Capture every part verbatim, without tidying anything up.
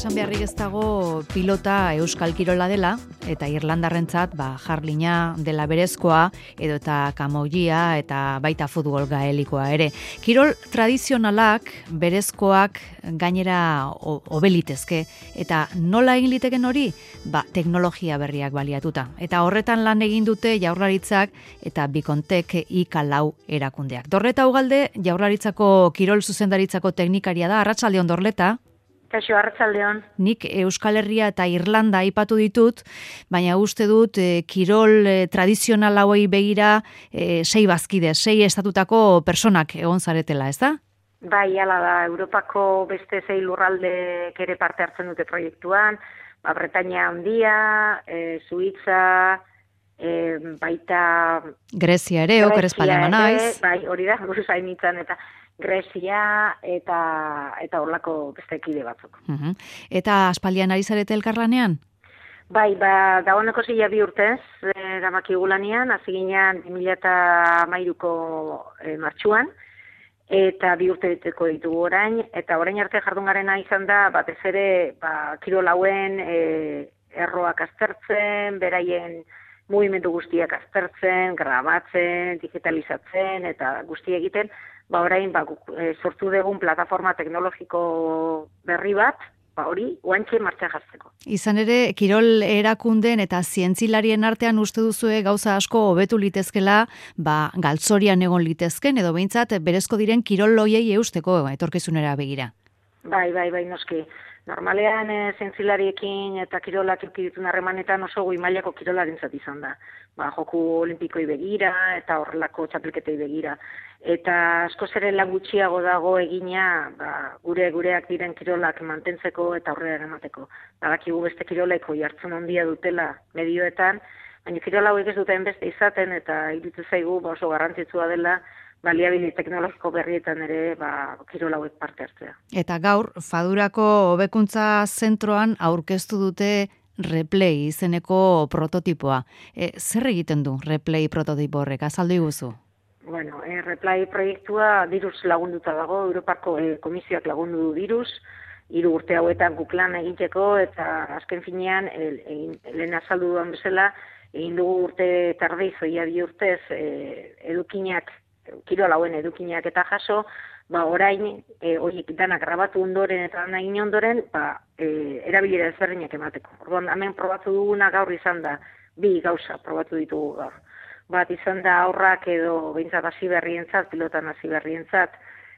esan beharrik ez dago pilota euskal kirola dela, eta irlandarrentzat ba, jarlina dela berezkoa, edo eta kamoia eta baita futbol gaelikoa ere. Kirol tradizionalak, berezkoak gainera obelitezke, eta nola egin liteken hori? Ba, teknologia berriak baliatuta. Eta horretan lan egin dute Jaurlaritzak eta Bikontek I K lau erakundeak. Dorleta Ugalde, Jaurlaritzako kirol zuzendaritzako teknikaria da. Arratsaldeon, Dorleta. Kaixo, arratsaldeon. Nik Euskal Herria eta Irlanda aipatu ditut, baina uste dut e, kirol e, tradizional hauei begira e, sei bazkide, sei estatutako personak egon zaretela, ez da? Bai, hala da, Europako beste sei lurraldek ere parte hartzen dute proiektuan, ba, Bretainia handia, e, Suitza, e, baita... Grezia ere, oker Espainia manaiz. Bai, hori da, buruz hainitzen eta... Grezia eta eta horlako beste kide batzuk. Uh-huh. Eta aspaldian ari zarete elkarlanean? Bai, ba, dagoeneko zila bi urtez, eramakigu lanean, hasi ginean bi mila hamairuko e, martxuan, eta bi urte diteko ditugu orain, eta orain arte jardungarena izan da, batez ere, ba, kirol hauen e, erroak aztertzen, beraien mugimendu guztiak aztertzen, grabatzen, digitalizatzen, eta guzti egiten, ba orain ba, e, sortu dugun plataforma teknologiko berri bat, ba hori, oantxe martxa jartzeko. Izan ere, kirol erakunden eta zientzilarien artean uste duzue gauza asko hobetu litezkela, ba, galtzorian egon litezken, edo behintzat berezko diren kirol loiei eusteko etorkizunera begira. Bai, bai, bai, noski. Normalean e, zientzilariekin eta kirolak dituen harremanetan oso goi mailako kirolarentzat izan da. Ba, joku olimpikoi begira eta horrelako txapelketei begira. Eta askoz ere lan gutxiago dago egina ba, gure gureak diren kirolak mantentzeko eta aurrera emateko. Badakigu beste kiroleko jartzen handia dutela medioetan, baina kirola hauek ez duten beste izaten eta iruditzen zaigu ba, oso garrantzitsua dela baliabide teknologiko berrietan ere ba, kirol hauek parte hartzea. Eta gaur, Fadurako hobekuntza zentroan aurkeztu dute Replay izeneko prototipoa. E, zer egiten du Replay prototipo horrek? Azaldu iguzu? Bueno, e, Replay proiektua diruz lagunduta dago, Europako e, komisioak lagundu du diruz, hiru urte hauetan guk lan egiteko, eta azken finean, e, e, lehen azaldu duan bezala, egin dugu urte tardiz, oia bi urtez, e, edukinak, kirol hauen edukinak eta jaso, ba orain e, horiek danak grabatu ondoren eta egin ondoren, ba e, erabilera ezberdinak emateko. Orduan hemen probatu duguna gaur izan da, bi gauza probatu ditugu gaur. Bat izan da aurrak edo behintzat hasi berrientzat, pilotan hasi berrientzat,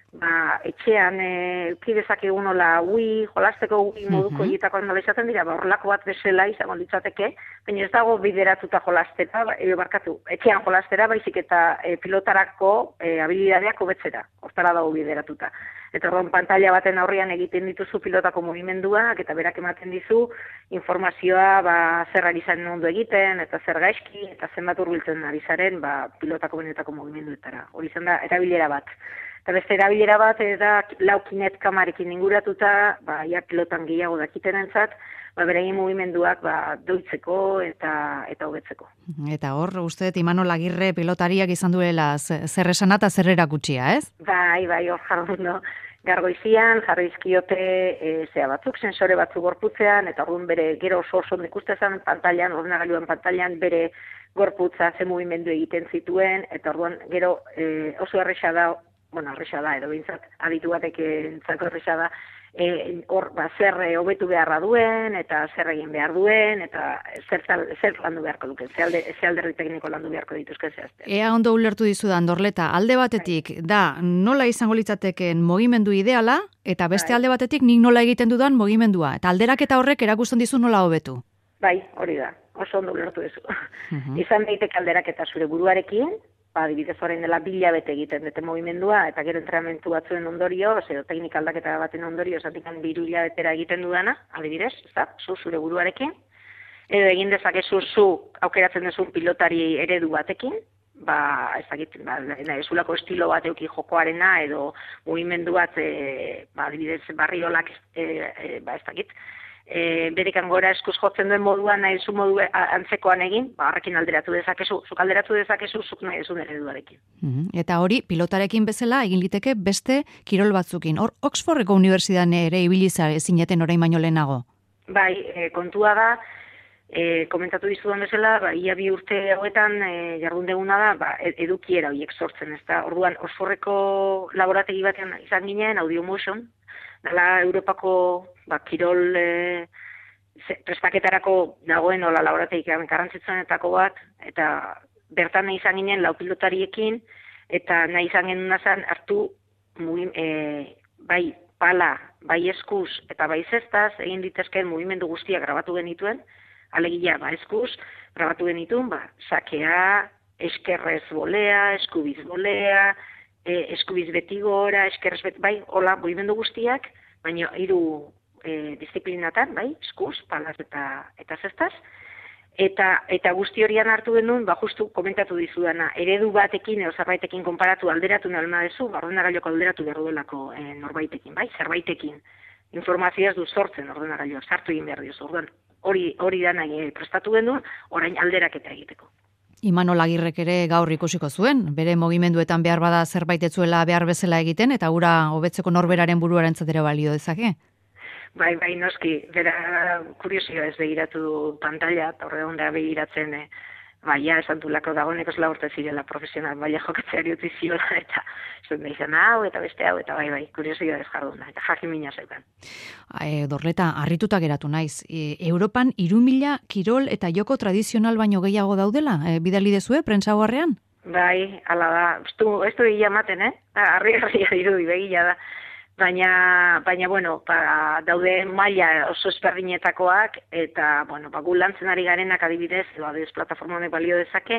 ba etxean eduki e, dezakegun hola Wii, jolasteko Wii moduko egitako nola izaten dira, ba horrelako bat bezala izango litzateke, baina ez dago bideratuta jolastera, e, barkatu, etxean jolastera, baizik eta e, pilotarako e, habilidadeak hobetzera, hortara dago bideratuta. Eta orduan pantalla baten aurrean egiten dituzu pilotako mugimenduak, eta berak ematen dizu informazioa ba, zer ari zaren ondo egiten, eta zer gaizki, eta zenbat hurbiltzen ari zaren ba, pilotako benetako mugimenduetara. Hori izan da, erabilera bat. Eta beste erabilera bat, da laukinet kamarekin inguratuta, ba, ja pilotan gehiago dakitenentzat, ba, beraien mugimenduak ba, doitzeko eta eta hobetzeko. Eta hor, uste, Imanol Agirre pilotariak izan duela zer esana eta zer erakutsia, ez? Bai, bai, hor jardun, gargoizian, jarri izkiote e, zea batzuk, sensore batzuk gorputzean, eta orduan bere gero oso oso ikustezan pantailan, ordenagailuan pantailan, bere gorputza ze mugimendu egiten zituen, eta orduan gero e, oso erresa da, bueno, erresa da, edo bintzat, aditu batek entzako erresa da, e, hor, ba, zer hobetu beharra duen, eta zer egin behar duen, eta zer, zer landu beharko duke, ze alderdi tekniko landu beharko dituzke zehazten. Ea ondo ulertu dizudan, Dorleta, alde batetik, da, nola izango litzateken mugimendu ideala, eta beste bai. Alde batetik nik nola egiten dudan mugimendua, eta alderaketa horrek erakusten dizu nola hobetu. Bai, hori da, oso ondo ulertu dizu. Uh-huh. Izan daiteke alderaketa zure buruarekin, ba, adibidez orain dela bilabete egiten dute mugimendua, eta gero entrenamentu batzuen ondorio, edo teknika aldaketa baten ondorio, zatikan biru hilabetera egiten dudana, adibidez, ezta, zu zure buruarekin, edo egin dezakezu zu aukeratzen duzun pilotari eredu batekin, ba, ez dakit, ba, ezulako estilo bat euki jokoarena, edo mugimendu bat, e, ba, adibidez, barriolak, e, e, ba, ez dakit, e, berekan gora eskuz jotzen duen moduan nahi zu modu antzekoan egin, ba, horrekin alderatu dezakezu, zuk alderatu dezakezu, zuk nahi ezun ereduarekin. Mm-hmm. Eta hori, pilotarekin bezala egin liteke beste kirol batzukin. Hor, Oxfordeko unibertsitatean ere ibiliza ezineten orain baino lehenago? Bai, e, kontua da, e, komentatu dizudan bezala, ba, ia bi urte hauetan e, jardun deguna da, ba, edukiera horiek sortzen, ez da. Orduan, Oxfordeko laborategi batean izan ginen, Audio Motion, dala Europako ba, kirol e, prestaketarako dagoen ola laborategi garrantzitsuenetako bat, eta bertan nahi izan ginen lau pilotariekin, eta nahi izan genuna zen hartu mugim, e, bai pala, bai eskuz eta bai zestaz, egin ditezkeen mugimendu guztiak grabatu genituen, alegia, ba, eskuz, grabatu genituen, ba, sakea, eskerrez bolea, eskubiz bolea, e, eskubiz beti gora, eskerrez beti, bai, hola, mugimendu guztiak, baina hiru e, disiplinatan, bai, eskuz, palaz eta, eta zestaz, eta, eta guzti horian hartu genuen, ba, justu komentatu dizudana, eredu batekin, edo zerbaitekin konparatu alderatu nalma dezu, ba, ordenagailoko alderatu behar duelako e, norbaitekin, bai, zerbaitekin, informazioa ez du sortzen ordenagailoak, sartu egin behar diozu, orduan, hori, hori da nahi prestatu genuen, orain alderaketa egiteko. Imanol Agirrek ere gaur ikusiko zuen, bere mugimenduetan behar bada zerbait etzuela behar bezala egiten, eta ura hobetzeko norberaren buruarentzat ere balio dezake? Bai, bai, noski, bera kuriosioa ez begiratu pantalla, eta horre onda begiratzen, e, baia, esan dulako dagoeneko zela urte zirela profesional, baia jokatzeari utzi ziola, eta zuen da izan hau, eta beste hau, eta bai, bai, kuriosioa ez jarduna, eta jakimina zeukan. E, Dorleta, harrituta geratu naiz, e, Europan hiru mila kirol eta joko tradizional baino gehiago daudela, e, bidali dezue, prentsa horrean? Bai, ala da, ez du, ez du egia maten, eh? Arri-arria dirudi, begia da. Baina, baina, bueno, ba, daude maila oso ezberdinetakoak, eta, bueno, ba, gu lantzen ari garenak adibidez, edo adibidez plataforma honek balio dezake,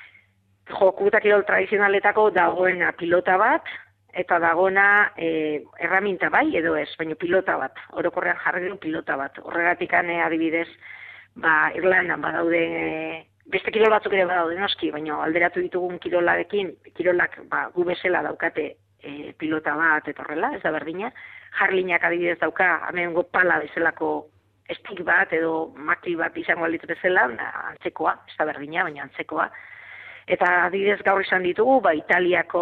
joku eta kirol tradizionaletako dagoena pilota bat, eta dagoena e, erraminta bai, edo ez, baina pilota bat, orokorrean jarri du pilota bat. Horregatik ane adibidez, ba, Irlandan badaude, e, beste kirol batzuk ere badaude noski, baina alderatu ditugun kirolarekin, kirolak ba, gu bezala daukate, E, pilota bat eta horrela, ez da berdina. Jarlinak adibidez dauka, hemengo pala bezalako estik bat edo maki bat izango alitu bezala, antzekoa, ez da berdina, baina antzekoa. Eta adibidez gaur izan ditugu, ba, Italiako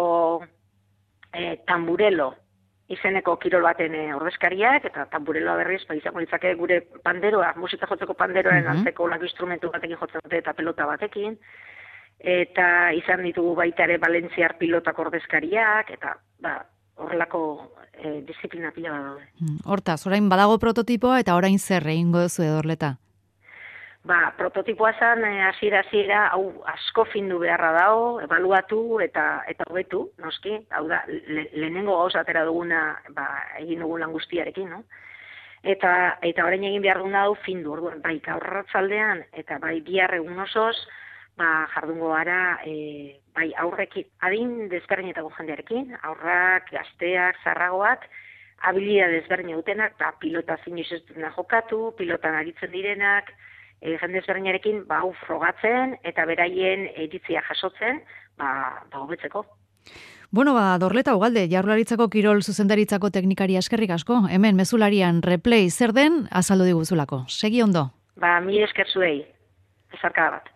e, tamburelo izeneko kirol baten e, ordezkariak, eta tambureloa berriz, ba, izango litzake gure panderoa, musika jotzeko panderoaren mm-hmm. antzeko lako instrumentu batekin jotzen dute eta pelota batekin. Eta izan ditugu baita ere Valentziar pilotak ordezkariak, eta ba, horrelako e, disiplina pila bat daude. Hortaz, orain badago prototipoa eta orain zer egingo duzu Dorleta? Ba, prototipoa zen hasiera hasiera hau asko findu beharra dago, ebaluatu eta eta hobetu, noski, hau da, le, lehenengo gauza atera duguna ba, egin dugun lan guztiarekin, no? Eta, eta orain egin behar duguna hau findu, orduan, bai gaur arratsaldean eta bai bihar egun osoz, ba, jardungo gara, e, bai, aurrekin, adin desberdinetako jendearekin, aurrak, gazteak, zarragoak, habilidad desberdin dutenak, ba, pilota zinez ez dutena jokatu, pilotan aritzen direnak, e, jende desberdinarekin, ba, hau frogatzen, eta beraien iritzia jasotzen, ba, ba, hobetzeko. Bueno, ba, Dorleta Ugalde, Jaurlaritzako kirol zuzendaritzako teknikari eskerrik asko, hemen mezularian replay zer den azaldu diguzulako. Segi ondo. Ba, mi esker zuei, ezarka bat.